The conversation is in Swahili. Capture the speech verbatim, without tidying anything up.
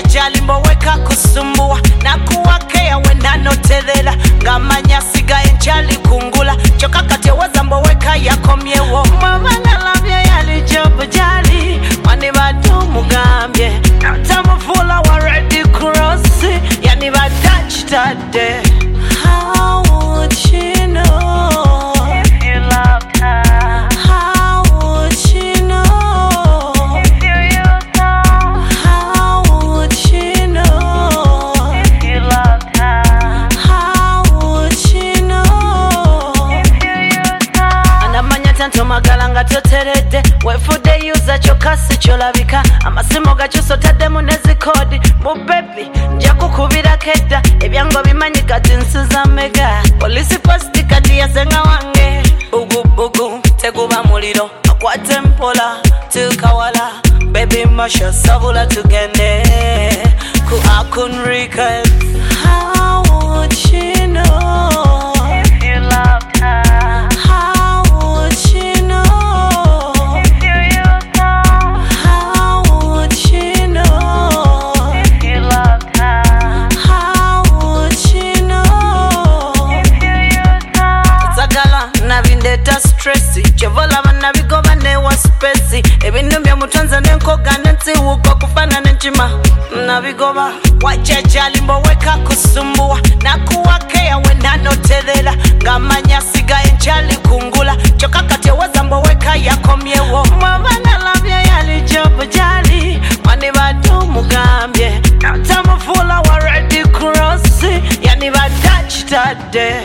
jali mboweka kusumbua na kuwakea wenda notelela ngamanya siga enjali kungula choka kate waza mboweka yakomyewo mwana labya yali job jali mani badu mugambye tamufula wa ready cross yani ba touch that day. How would she know if you loved her? How would she know if you used her? How would she know if you loved her? How would she know if you used her? Anamanya tanto magalanga toterede wefude yuza chokasi cholabika amasimo gachuso tadde munezi kodi mu baby nja kukubira kedda ebyango bimanyi kati nsuza mega polisi posti kati yasenga wange bugu bugu teguba muliro akwate mpola tukawala baby masha sabula tugende ku akunrika. How would she know if you loved her? How would she know if you used her? How would she know if you loved her? How would she know if you used her? Zagala nabindeta stressi chevola banabigoba ne wa spesi ebintu bya mutonza nenkoga nentsiwuko kufana nenchima nabigoba wachajali mboweka kusumbua na kuwakea wenda notelela ngamanya siga enjali kungula choka kate waza mboweka yakomyewo mwana labya yali job jali mani badu mugambye tamufula wa ready cross yani ba touch that day.